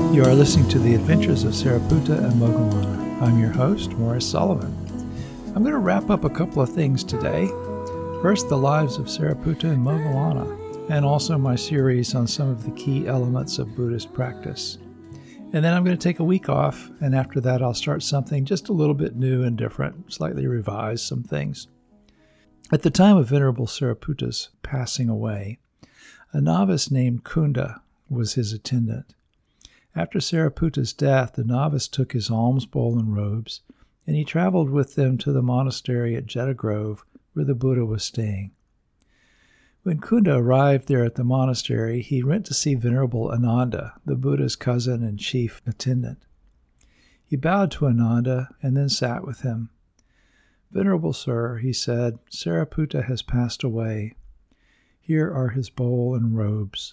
You are listening to The Adventures of Sariputta and Moggallana. I'm your host, Morris Sullivan. I'm going to wrap up a couple of things today. First, the lives of Sariputta and Moggallana, and also my series on some of the key elements of Buddhist practice. And then I'm going to take a week off, and after that I'll start something just a little bit new and different, slightly revise some things. At the time of Venerable Sariputta's passing away, a novice named Kunda was his attendant. After Sariputta's death, the novice took his alms bowl and robes, and he traveled with them to the monastery at Jeta Grove, where the Buddha was staying. When Kunda arrived there at the monastery, he went to see Venerable Ananda, the Buddha's cousin and chief attendant. He bowed to Ananda and then sat with him. "Venerable Sir," he said, "Sariputta has passed away. Here are his bowl and robes."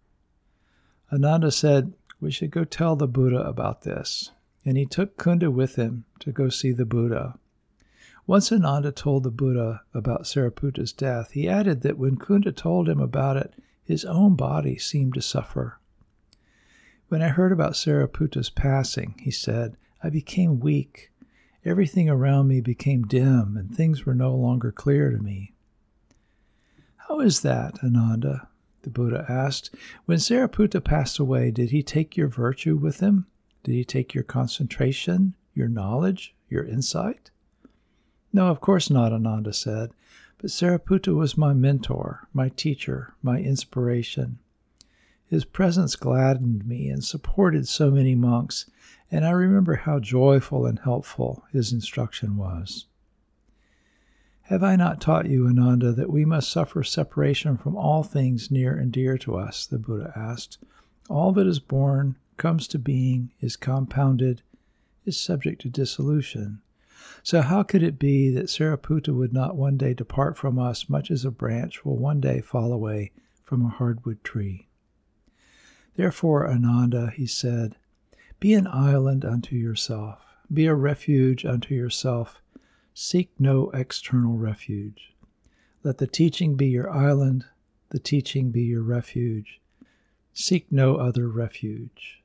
Ananda said, "We should go tell the Buddha about this." And he took Kunda with him to go see the Buddha. Once Ananda told the Buddha about Sariputta's death, he added that when Kunda told him about it, his own body seemed to suffer. "When I heard about Sariputta's passing," he said, "I became weak. Everything around me became dim, and things were no longer clear to me." "How is that, Ananda?" the Buddha asked. "When Sariputta passed away, did he take your virtue with him? Did he take your concentration, your knowledge, your insight?" "No, of course not," Ananda said. "But Sariputta was my mentor, my teacher, my inspiration. His presence gladdened me and supported so many monks, and I remember how joyful and helpful his instruction was." "Have I not taught you, Ananda, that we must suffer separation from all things near and dear to us?" the Buddha asked. "All that is born, comes to being, is compounded, is subject to dissolution. So how could it be that Sariputta would not one day depart from us, much as a branch will one day fall away from a hardwood tree? Therefore, Ananda," he said, "be an island unto yourself, be a refuge unto yourself. Seek no external refuge. Let the teaching be your island, the teaching be your refuge. Seek no other refuge."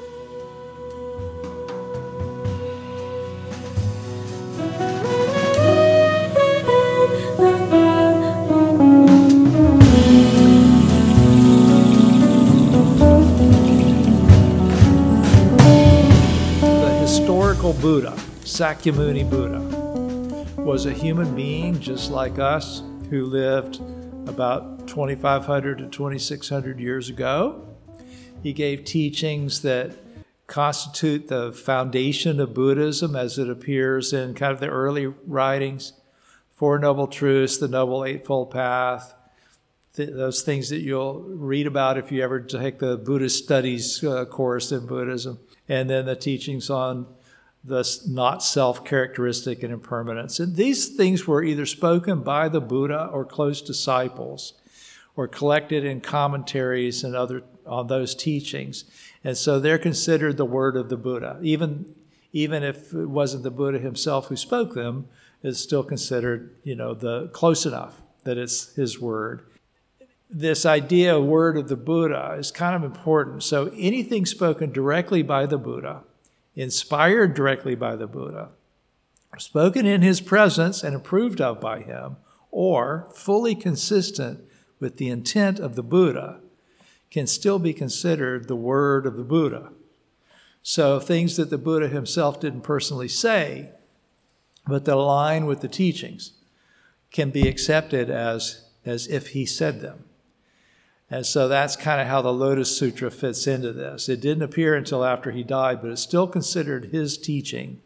The historical Buddha, Sakyamuni Buddha, was a human being just like us who lived about 2,500 to 2,600 years ago. He gave teachings that constitute the foundation of Buddhism as it appears in kind of the early writings: Four Noble Truths, the Noble Eightfold Path, those things that you'll read about if you ever take the Buddhist Studies course in Buddhism, and then the teachings on the not-self characteristic and impermanence. And these things were either spoken by the Buddha or close disciples, or collected in commentaries and other on those teachings. And so they're considered the word of the Buddha. Even if it wasn't the Buddha himself who spoke them, it's still considered, the close enough that it's his word. This idea of word of the Buddha is kind of important. So anything spoken directly by the Buddha, inspired directly by the Buddha, spoken in his presence and approved of by him, or fully consistent with the intent of the Buddha, can still be considered the word of the Buddha. So things that the Buddha himself didn't personally say, but that align with the teachings, can be accepted as if he said them. And so that's kind of how the Lotus Sutra fits into this. It didn't appear until after he died, but it's still considered his teaching,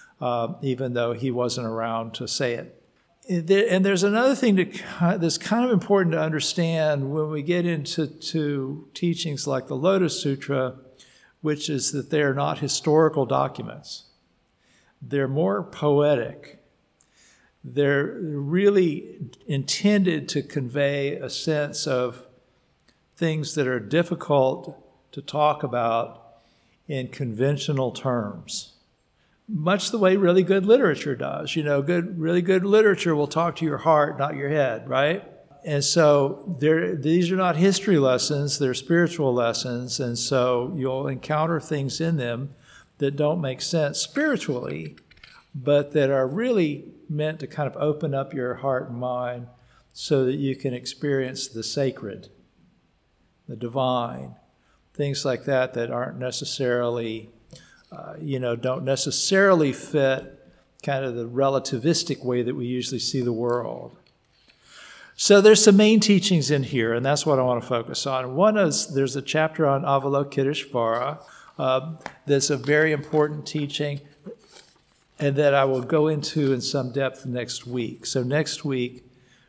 even though he wasn't around to say it. And there's another thing that's kind of important to understand when we get into teachings like the Lotus Sutra, which is that they are not historical documents. They're more poetic. They're really intended to convey a sense of things that are difficult to talk about in conventional terms. Much the way really good literature does. Really good literature will talk to your heart, not your head, right? And so these are not history lessons, they're spiritual lessons. And so you'll encounter things in them that don't make sense spiritually, but that are really meant to kind of open up your heart and mind so that you can experience the sacred, the divine, things like that aren't necessarily, don't necessarily fit kind of the relativistic way that we usually see the world. So there's some main teachings in here, and that's what I want to focus on. One is there's a chapter on Avalokiteshvara that's a very important teaching, and that I will go into in some depth next week. So next week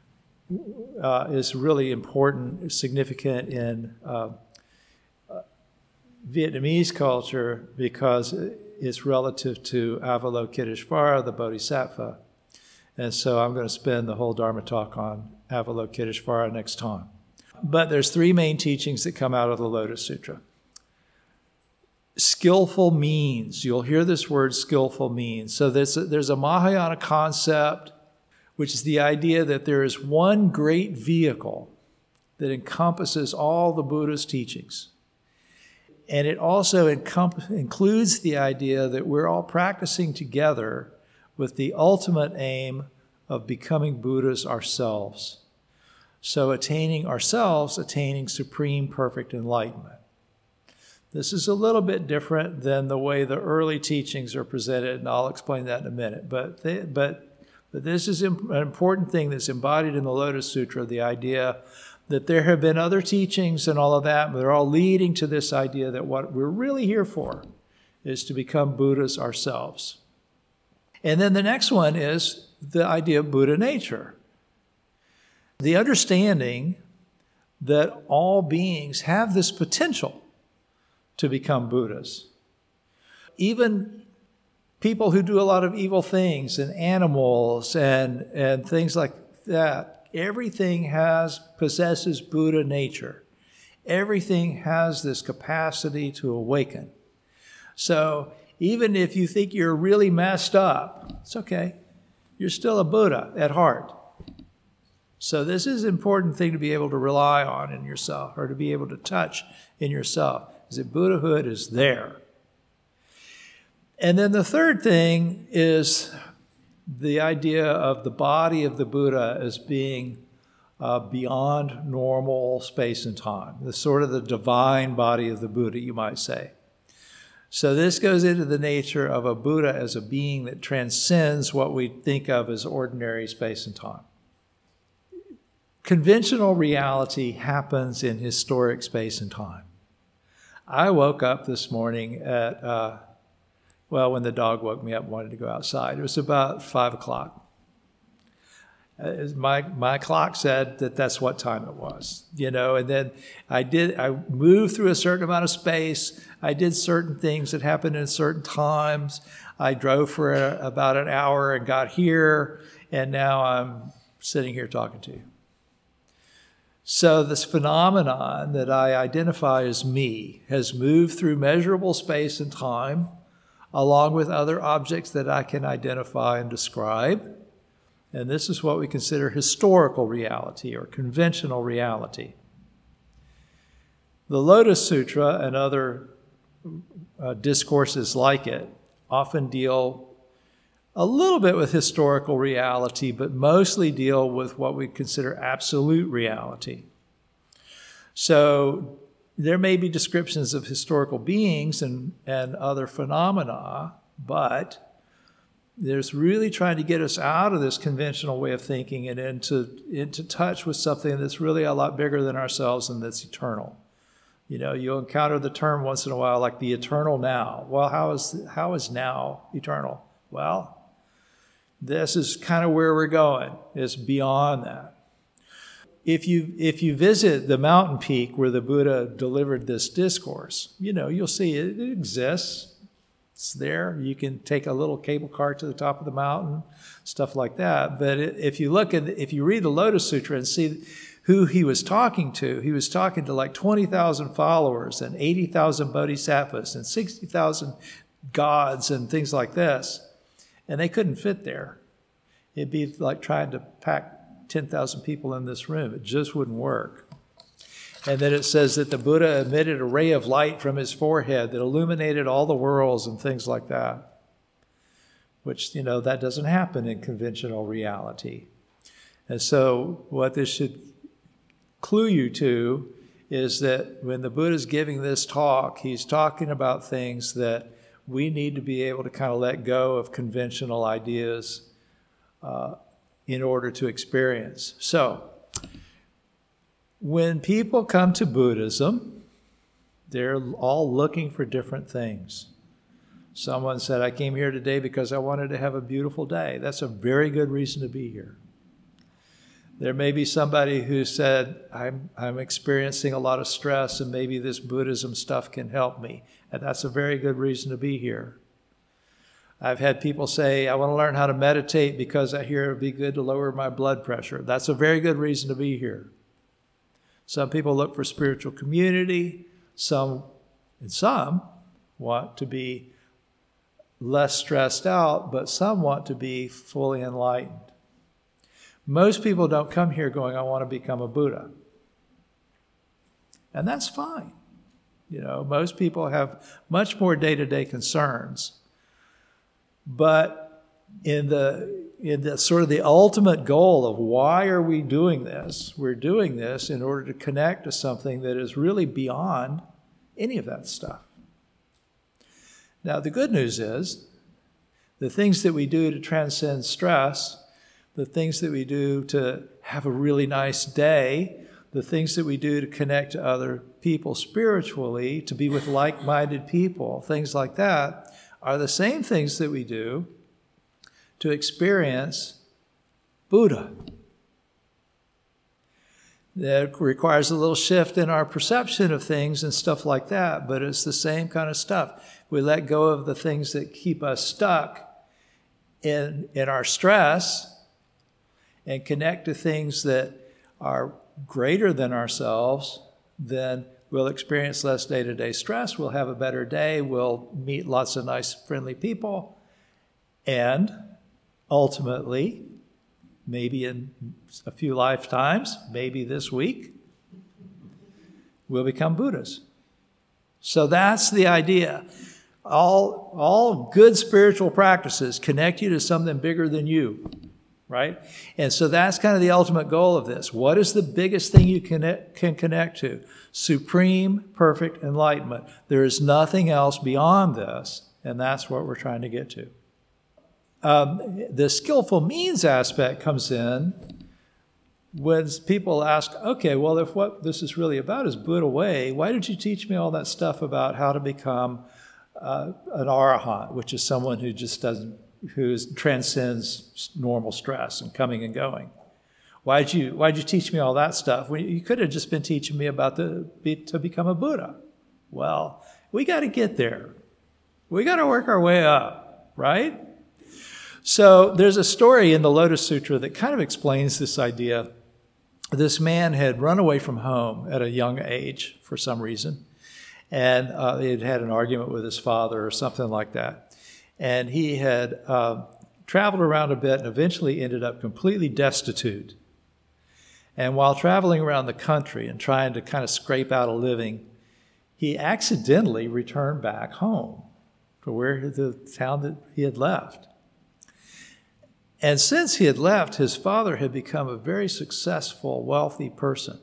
is really important, significant in Vietnamese culture because it's relative to Avalokiteshvara, the Bodhisattva. And so I'm going to spend the whole Dharma talk on Avalokiteshvara next time. But there's three main teachings that come out of the Lotus Sutra. Skillful means. You'll hear this word skillful means. So there's a Mahayana concept, which is the idea that there is one great vehicle that encompasses all the Buddha's teachings. And it also includes the idea that we're all practicing together with the ultimate aim of becoming Buddhas ourselves. So attaining supreme perfect enlightenment. This is a little bit different than the way the early teachings are presented, and I'll explain that in a minute. But this is an important thing that's embodied in the Lotus Sutra, the idea that there have been other teachings and all of that, but they're all leading to this idea that what we're really here for is to become Buddhas ourselves. And then the next one is the idea of Buddha nature. The understanding that all beings have this potential to become Buddhas. Even people who do a lot of evil things and animals and things like that, everything possesses Buddha nature. Everything has this capacity to awaken. So even if you think you're really messed up, it's okay. You're still a Buddha at heart. So this is an important thing to be able to rely on in yourself, or to be able to touch in yourself, is that Buddhahood is there. And then the third thing is the idea of the body of the Buddha as being beyond normal space and time, the sort of the divine body of the Buddha, you might say. So this goes into the nature of a Buddha as a being that transcends what we think of as ordinary space and time. Conventional reality happens in historic space and time. I woke up this morning at, when the dog woke me up and wanted to go outside. It was about 5 o'clock. My clock said that's what time it was, and then I moved through a certain amount of space. I did certain things that happened in certain times. I drove for about an hour and got here, and now I'm sitting here talking to you. So this phenomenon that I identify as me has moved through measurable space and time, along with other objects that I can identify and describe. And this is what we consider historical reality or conventional reality. The Lotus Sutra and other discourses like it often deal a little bit with historical reality, but mostly deal with what we consider absolute reality. So there may be descriptions of historical beings and other phenomena, but there's really trying to get us out of this conventional way of thinking and into touch with something that's really a lot bigger than ourselves and that's eternal. You'll encounter the term once in a while, like the eternal now. Well, how is now eternal? Well, this is kind of where we're going. It's beyond that. If you visit the mountain peak where the Buddha delivered this discourse, you'll see it exists. It's there. You can take a little cable car to the top of the mountain, stuff like that. But if you read the Lotus Sutra and see who he was talking to, he was talking to like 20,000 followers and 80,000 bodhisattvas and 60,000 gods and things like this. And they couldn't fit there. It'd be like trying to pack 10,000 people in this room. It just wouldn't work. And then it says that the Buddha emitted a ray of light from his forehead that illuminated all the worlds and things like that, which, that doesn't happen in conventional reality. And so what this should clue you to is that when the Buddha's giving this talk, he's talking about things that we need to be able to kind of let go of conventional ideas in order to experience. So, when people come to Buddhism, they're all looking for different things. Someone said, I came here today because I wanted to have a beautiful day. That's a very good reason to be here. There may be somebody who said, I'm experiencing a lot of stress and maybe this Buddhism stuff can help me. And that's a very good reason to be here. I've had people say, I want to learn how to meditate because I hear it would be good to lower my blood pressure. That's a very good reason to be here. Some people look for spiritual community. Some want to be less stressed out, but some want to be fully enlightened. Most people don't come here going, I want to become a Buddha. And that's fine. Most people have much more day-to-day concerns. But in the sort of the ultimate goal of why are we doing this? We're doing this in order to connect to something that is really beyond any of that stuff. Now, the good news is the things that we do to transcend stress, the things that we do to have a really nice day, the things that we do to connect to other people spiritually, to be with like-minded people, things like that, are the same things that we do to experience Buddha. That requires a little shift in our perception of things and stuff like that, but it's the same kind of stuff. We let go of the things that keep us stuck in our stress and connect to things that are greater than ourselves, then we'll experience less day-to-day stress. We'll have a better day. We'll meet lots of nice, friendly people. And ultimately, maybe in a few lifetimes, maybe this week, we'll become Buddhas. So that's the idea. All good spiritual practices connect you to something bigger than you, right? And so that's kind of the ultimate goal of this. What is the biggest thing you can connect to? Supreme, perfect enlightenment. There is nothing else beyond this, and that's what we're trying to get to. The skillful means aspect comes in when people ask, okay, well, if what this is really about is Buddha way, why did you teach me all that stuff about how to become an arahant, which is someone who transcends normal stress and coming and going? Why'd you teach me all that stuff? You could have just been teaching me about to become a Buddha. Well, we got to get there. We got to work our way up, right? So there's a story in the Lotus Sutra that kind of explains this idea. This man had run away from home at a young age for some reason, and he had had an argument with his father or something like that. And he had traveled around a bit and eventually ended up completely destitute. And while traveling around the country and trying to kind of scrape out a living, he accidentally returned back home to the town that he had left. And since he had left, his father had become a very successful, wealthy person.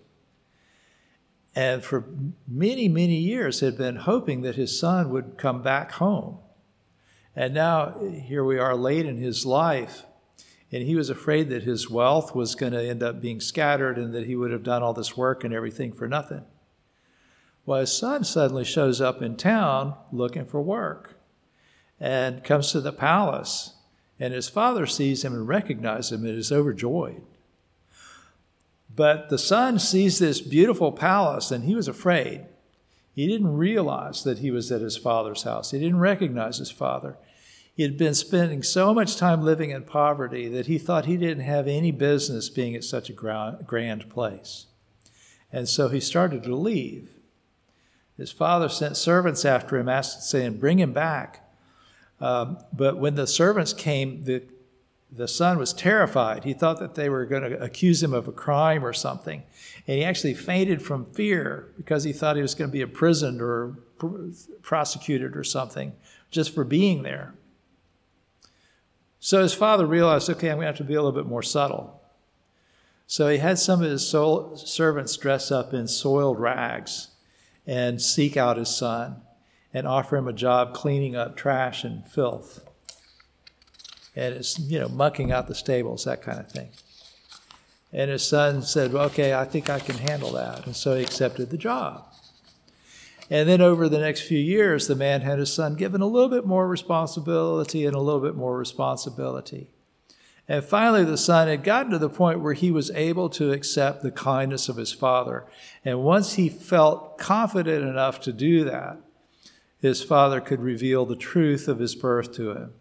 And for many, many years had been hoping that his son would come back home. And now here we are late in his life, and he was afraid that his wealth was going to end up being scattered and that he would have done all this work and everything for nothing. Well, his son suddenly shows up in town looking for work and comes to the palace. And his father sees him and recognizes him and is overjoyed. But the son sees this beautiful palace and he was afraid. He didn't realize that he was at his father's house. He didn't recognize his father. He had been spending so much time living in poverty that he thought he didn't have any business being at such a grand place. And so he started to leave. His father sent servants after him, saying, bring him back. But when the servants came, the the son was terrified. He thought that they were going to accuse him of a crime or something. And he actually fainted from fear because he thought he was going to be imprisoned or prosecuted or something just for being there. So his father realized, okay, I'm going to have to be a little bit more subtle. So he had some of his servants dress up in soiled rags and seek out his son and offer him a job cleaning up trash and filth. And it's, mucking out the stables, that kind of thing. And his son said, well, okay, I think I can handle that. And so he accepted the job. And then over the next few years, the man had his son given a little bit more responsibility and a little bit more responsibility. And finally, the son had gotten to the point where he was able to accept the kindness of his father. And once he felt confident enough to do that, his father could reveal the truth of his birth to him.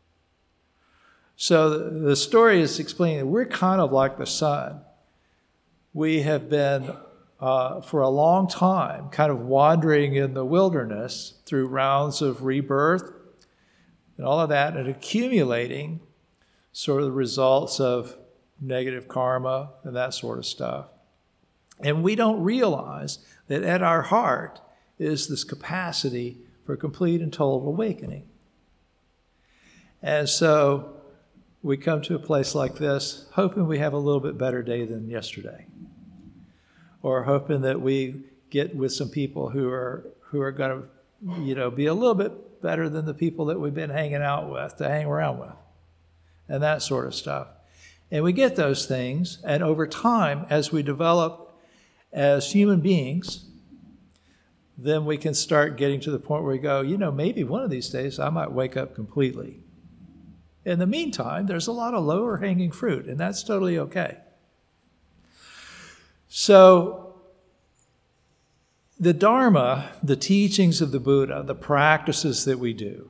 So the story is explaining that we're kind of like the son. We have been, for a long time, kind of wandering in the wilderness through rounds of rebirth and all of that, and accumulating sort of the results of negative karma and that sort of stuff. And we don't realize that at our heart is this capacity for complete and total awakening. And so we come to a place like this hoping we have a little bit better day than yesterday, or hoping that we get with some people who are going to be a little bit better than the people that we've been hanging out with, to hang around with, and that sort of stuff. And we get those things, and over time, as we develop as human beings, then we can start getting to the point where we go, maybe one of these days I might wake up completely. In the meantime, there's a lot of lower hanging fruit, and that's totally okay. So the Dharma, the teachings of the Buddha, the practices that we do,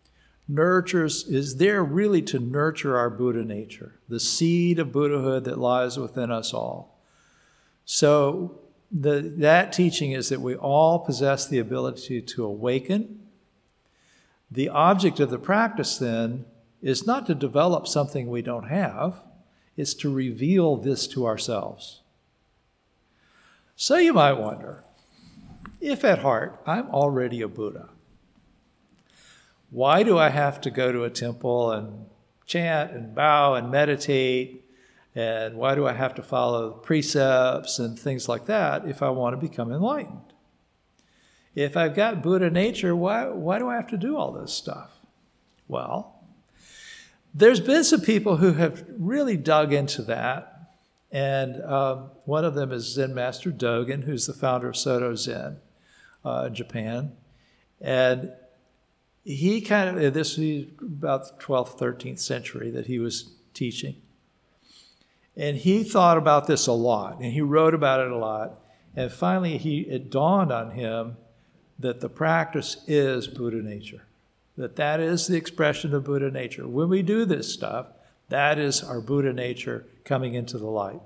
is there really to nurture our Buddha nature, the seed of Buddhahood that lies within us all. So that teaching is that we all possess the ability to awaken. The object of the practice then is not to develop something we don't have, it's to reveal this to ourselves. So you might wonder, if at heart I'm already a Buddha, why do I have to go to a temple and chant and bow and meditate? And why do I have to follow precepts and things like that if I want to become enlightened? If I've got Buddha nature, why do I have to do all this stuff? Well, there's been some people who have really dug into that. And one of them is Zen Master Dogen, who's the founder of Soto Zen in Japan. And he this was about the 12th, 13th century that he was teaching. And he thought about this a lot, and he wrote about it a lot. And finally, it dawned on him that the practice is Buddha nature, that is the expression of Buddha nature. When we do this stuff, that is our Buddha nature coming into the light.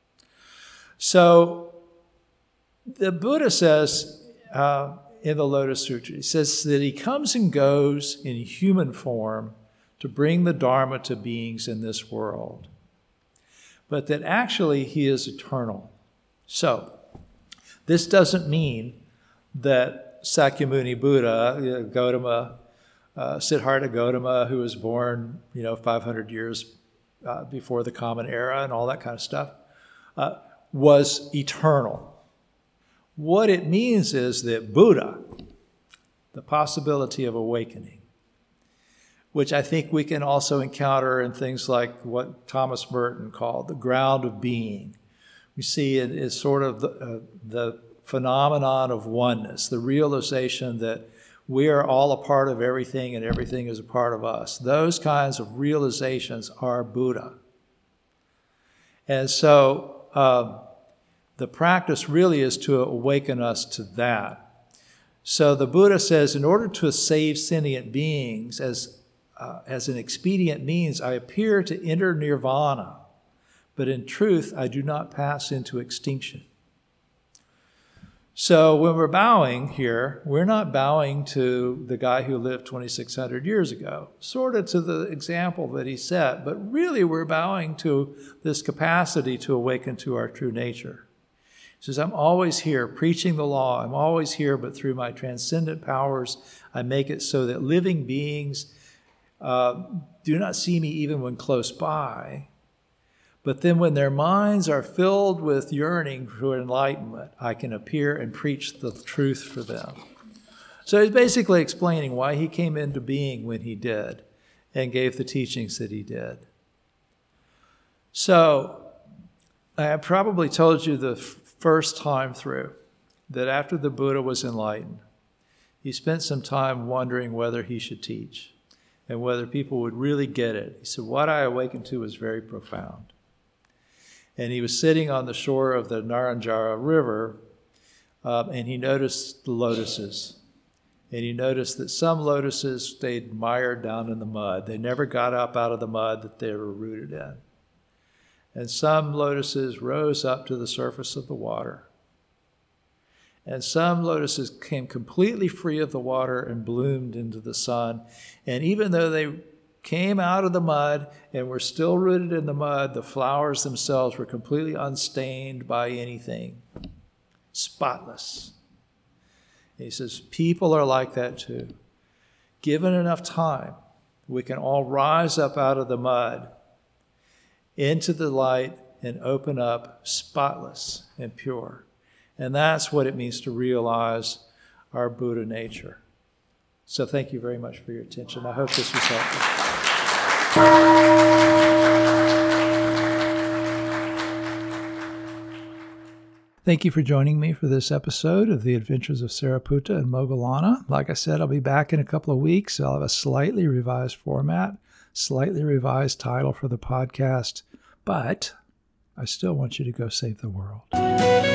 So the Buddha says in the Lotus Sutra, he says that he comes and goes in human form to bring the Dharma to beings in this world, but that actually he is eternal. So this doesn't mean that Sakyamuni Buddha, Gautama, Siddhartha Gautama, who was born 500 years before the Common Era and all that kind of stuff, was eternal. What it means is that Buddha, the possibility of awakening, which I think we can also encounter in things like what Thomas Merton called the ground of being. We see it as sort of the phenomenon of oneness, the realization that we are all a part of everything and everything is a part of us. Those kinds of realizations are Buddha. And so the practice really is to awaken us to that. So the Buddha says, in order to save sentient beings, as an expedient means, I appear to enter nirvana, but in truth, I do not pass into extinction. So when we're bowing here, we're not bowing to the guy who lived 2,600 years ago, sort of to the example that he set, but really we're bowing to this capacity to awaken to our true nature. He says, I'm always here preaching the law. I'm always here, but through my transcendent powers, I make it so that living beings do not see me even when close by. But then when their minds are filled with yearning for enlightenment, I can appear and preach the truth for them. So he's basically explaining why he came into being when he did and gave the teachings that he did. So I probably told you the first time through that after the Buddha was enlightened, he spent some time wondering whether he should teach and whether people would really get it. He said, what I awakened to was very profound. And he was sitting on the shore of the Naranjara River, and he noticed the lotuses. And he noticed that some lotuses stayed mired down in the mud. They never got up out of the mud that they were rooted in. And some lotuses rose up to the surface of the water. And some lotuses came completely free of the water and bloomed into the sun. And even though they came out of the mud and were still rooted in the mud, the flowers themselves were completely unstained by anything, spotless. And he says, people are like that too. Given enough time, we can all rise up out of the mud into the light and open up spotless and pure. And that's what it means to realize our Buddha nature. So thank you very much for your attention. I hope this was helpful. Thank you for joining me for this episode of The Adventures of Sariputta and Moggallana. Like I said, I'll be back in a couple of weeks. I'll have a slightly revised format, slightly revised title for the podcast, but I still want you to go save the world.